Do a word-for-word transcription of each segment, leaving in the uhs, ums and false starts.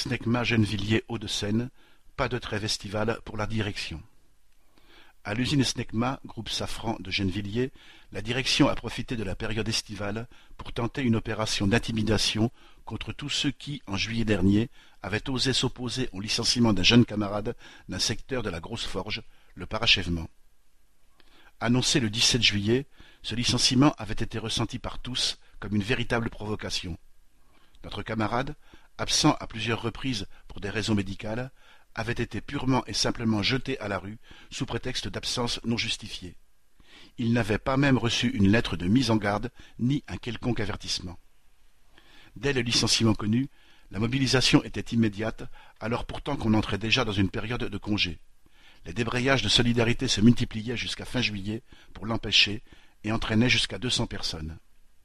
SNECMA Gennevilliers Hauts-de-Seine, pas de trêve estivale pour la direction. À l'usine SNECMA, groupe Safran de Gennevilliers, la direction a profité de la période estivale pour tenter une opération d'intimidation contre tous ceux qui, en juillet dernier, avaient osé s'opposer au licenciement d'un jeune camarade d'un secteur de la Grosse Forge, le parachèvement. Annoncé le dix-sept juillet, ce licenciement avait été ressenti par tous comme une véritable provocation. Notre camarade, absent à plusieurs reprises pour des raisons médicales, avait été purement et simplement jeté à la rue sous prétexte d'absence non justifiée. Il n'avait pas même reçu une lettre de mise en garde ni un quelconque avertissement. Dès le licenciement connu, la mobilisation était immédiate, alors pourtant qu'on entrait déjà dans une période de congé. Les débrayages de solidarité se multipliaient jusqu'à fin juillet pour l'empêcher et entraînaient jusqu'à deux cents personnes.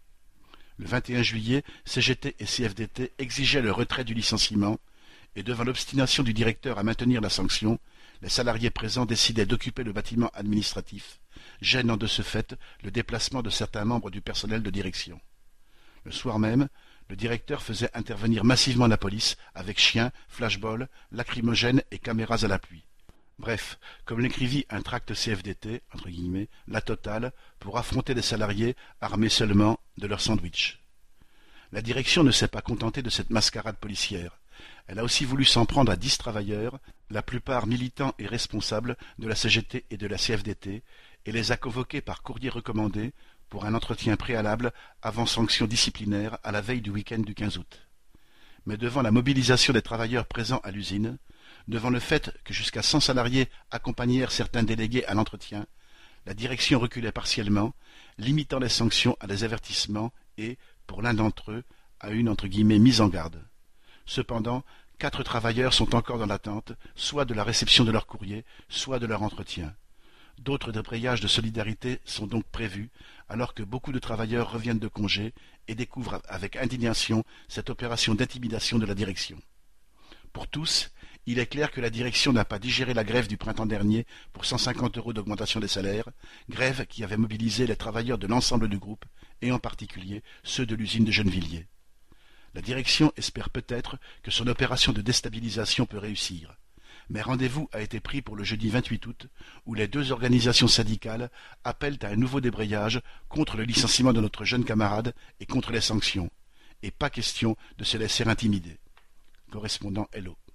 Le vingt et un juillet, C G T et C F D T exigeaient le retrait du licenciement, et devant l'obstination du directeur à maintenir la sanction, les salariés présents décidaient d'occuper le bâtiment administratif, gênant de ce fait le déplacement de certains membres du personnel de direction. Le soir même, le directeur faisait intervenir massivement la police avec chiens, flashballs, lacrymogènes et caméras à l'appui. Bref, comme l'écrivit un tract C F D T, entre guillemets, la totale, pour affronter des salariés armés seulement de leur sandwich. La direction ne s'est pas contentée de cette mascarade policière. Elle a aussi voulu s'en prendre à dix travailleurs, la plupart militants et responsables de la C G T et de la C F D T, et les a convoqués par courrier recommandé pour un entretien préalable avant sanction disciplinaire à la veille du week-end du quinze août. Mais devant la mobilisation des travailleurs présents à l'usine, devant le fait que jusqu'à cent salariés accompagnèrent certains délégués à l'entretien, la direction reculait partiellement, limitant les sanctions à des avertissements et, pour l'un d'entre eux, à une entre guillemets mise en garde. Cependant, quatre travailleurs sont encore dans l'attente, soit de la réception de leur courrier, soit de leur entretien. D'autres débrayages de solidarité sont donc prévus, alors que beaucoup de travailleurs reviennent de congé et découvrent avec indignation cette opération d'intimidation de la direction. Pour tous, il est clair que la direction n'a pas digéré la grève du printemps dernier pour cent cinquante euros d'augmentation des salaires, grève qui avait mobilisé les travailleurs de l'ensemble du groupe, et en particulier ceux de l'usine de Gennevilliers. La direction espère peut-être que son opération de déstabilisation peut réussir. Mais rendez-vous a été pris pour le jeudi vingt-huit août, où les deux organisations syndicales appellent à un nouveau débrayage contre le licenciement de notre jeune camarade et contre les sanctions. Et pas question de se laisser intimider. Correspondant Hello.